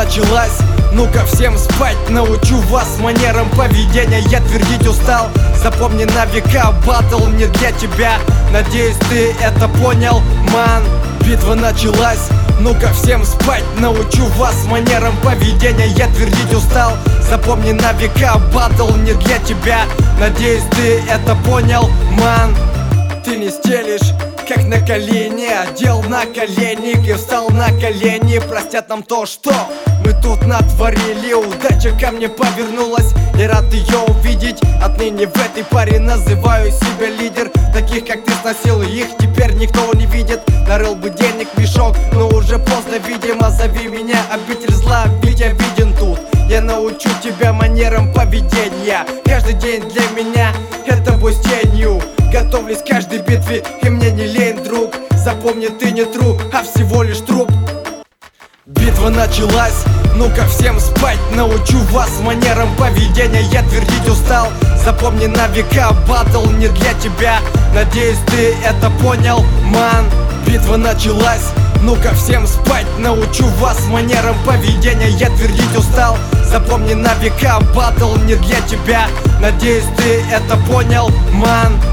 началась, ну-ка всем спать. Научу вас манерам поведения, я твердить устал. Запомни на века, батл не для тебя. Надеюсь, ты это понял, ман. Битва началась, ну-ка всем спать. Научу вас манерам поведения, я твердить устал. Запомни на века, батл не для тебя. Надеюсь, ты это понял, ман. Ты не стелишь, как на колени, одел на коленник и встал на колени. Простят нам то, что мы тут натворили. Удача ко мне повернулась, и рад ее увидеть. Отныне в этой паре называю себя лидер. Таких как ты сносил, их теперь никто не видит. Нарыл бы денег в мешок, но уже поздно, видимо. Зови меня, обитель зла, ведь я виден тут. Я научу тебя манерам поведения. Каждый день для меня это бой с тенью. Готовлюсь к каждой битве, и мне не лень, друг. Запомни, ты не труп, а всего лишь труп. Битва началась, ну-ка всем спать. Научу вас манерам поведения, я твердить устал. Запомни на века, батл не для тебя. Надеюсь, ты это понял, ман. Битва началась, ну-ка всем спать. Научу вас манерам поведения, я твердить устал. Запомни на века, батл не для тебя. Надеюсь, ты это понял, ман.